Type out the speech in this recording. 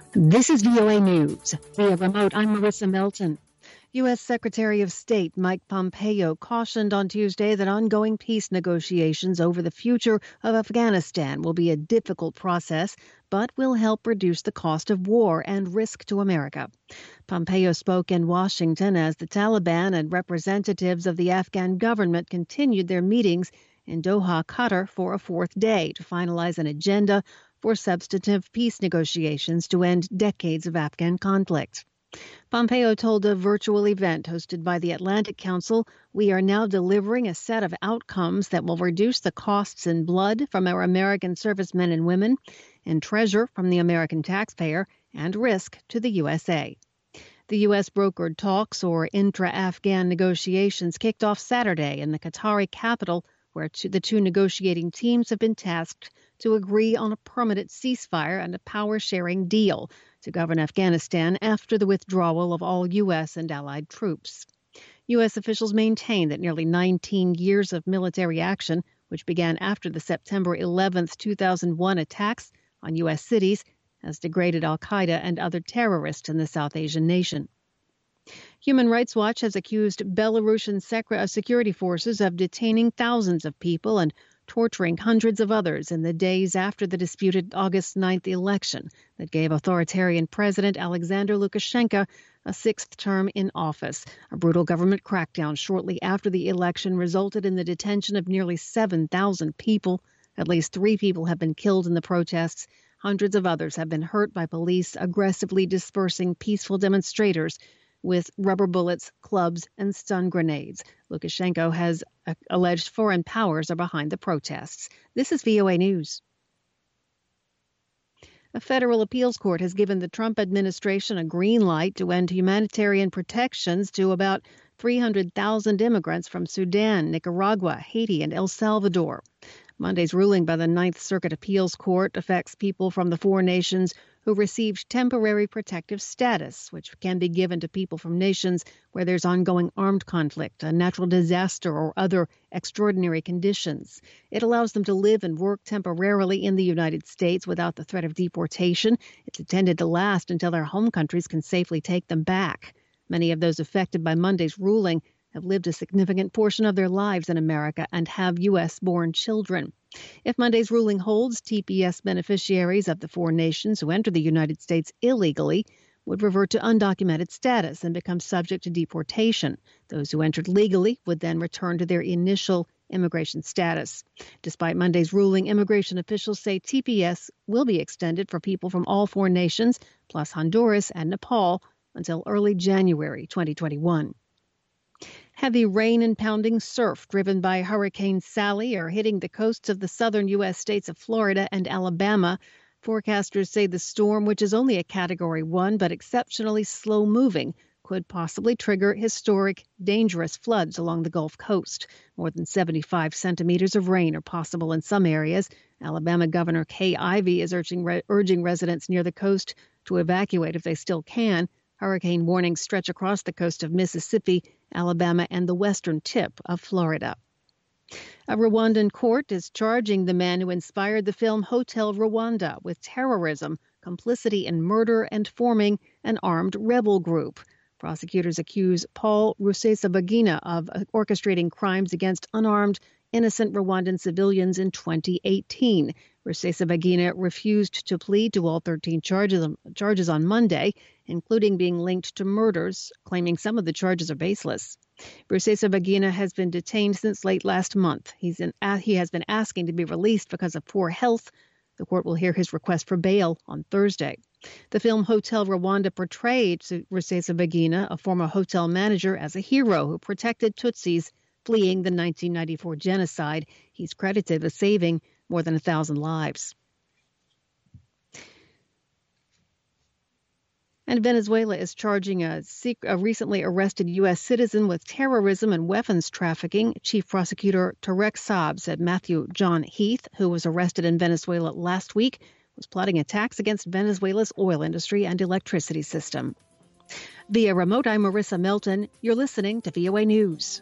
This is VOA News. Via remote, I'm Marissa Melton. U.S. Secretary of State Mike Pompeo cautioned on Tuesday that ongoing peace negotiations over the future of Afghanistan will be a difficult process, but will help reduce the cost of war and risk to America. Pompeo spoke in Washington as the Taliban and representatives of the Afghan government continued their meetings in Doha, Qatar, for a fourth day to finalize an agenda for substantive peace negotiations to end decades of Afghan conflict. Pompeo told a virtual event hosted by the Atlantic Council, "We are now delivering a set of outcomes that will reduce the costs in blood from our American servicemen and women, and treasure from the American taxpayer, and risk to the USA." The U.S. brokered talks or intra-Afghan negotiations kicked off Saturday in the Qatari capital, where the two negotiating teams have been tasked to agree on a permanent ceasefire and a power-sharing deal to govern Afghanistan after the withdrawal of all U.S. and allied troops. U.S. officials maintain that nearly 19 years of military action, which began after the September 11, 2001 attacks on U.S. cities, has degraded al-Qaeda and other terrorists in the South Asian nation. Human Rights Watch has accused Belarusian security forces of detaining thousands of people and torturing hundreds of others in the days after the disputed August 9th election that gave authoritarian President Alexander Lukashenko a sixth term in office. A brutal government crackdown shortly after the election resulted in the detention of nearly 7,000 people. At least 3 people have been killed in the protests. Hundreds of others have been hurt by police aggressively dispersing peaceful demonstrators with rubber bullets, clubs, and stun grenades. Lukashenko has alleged foreign powers are behind the protests. This is VOA News. A federal appeals court has given the Trump administration a green light to end humanitarian protections to about 300,000 immigrants from Sudan, Nicaragua, Haiti, and El Salvador. Monday's ruling by the Ninth Circuit Appeals Court affects people from the 4 nations who received temporary protective status, which can be given to people from nations where there's ongoing armed conflict, a natural disaster, or other extraordinary conditions. It allows them to live and work temporarily in the United States without the threat of deportation. It's intended to last until their home countries can safely take them back. Many of those affected by Monday's ruling have lived a significant portion of their lives in America and have U.S.-born children. If Monday's ruling holds, TPS beneficiaries of the 4 nations who enter the United States illegally would revert to undocumented status and become subject to deportation. Those who entered legally would then return to their initial immigration status. Despite Monday's ruling, immigration officials say TPS will be extended for people from all 4 nations, plus Honduras and Nepal, until early January 2021. Heavy rain and pounding surf driven by Hurricane Sally are hitting the coasts of the southern U.S. states of Florida and Alabama. Forecasters say the storm, which is only a Category 1 but exceptionally slow-moving, could possibly trigger historic, dangerous floods along the Gulf Coast. More than 75 centimeters of rain are possible in some areas. Alabama Governor Kay Ivey is urging residents near the coast to evacuate if they still can. Hurricane warnings stretch across the coast of Mississippi, Alabama, and the western tip of Florida. A Rwandan court is charging the man who inspired the film Hotel Rwanda with terrorism, complicity in murder, and forming an armed rebel group. Prosecutors accuse Paul Rusesabagina of orchestrating crimes against unarmed, innocent Rwandan civilians in 2018. Rusesabagina refused to plead to all 13 charges on Monday, including being linked to murders, claiming some of the charges are baseless. Rusesabagina has been detained since late last month. He has been asking to be released because of poor health. The court will hear his request for bail on Thursday. The film Hotel Rwanda portrayed Rusesabagina, a former hotel manager, as a hero who protected Tutsis fleeing the 1994 genocide. He's credited with saving more than 1,000 lives. And Venezuela is charging a recently arrested U.S. citizen with terrorism and weapons trafficking. Chief Prosecutor Tarek Saab said Matthew John Heath, who was arrested in Venezuela last week, was plotting attacks against Venezuela's oil industry and electricity system. Via remote, I'm Marissa Melton. You're listening to VOA News.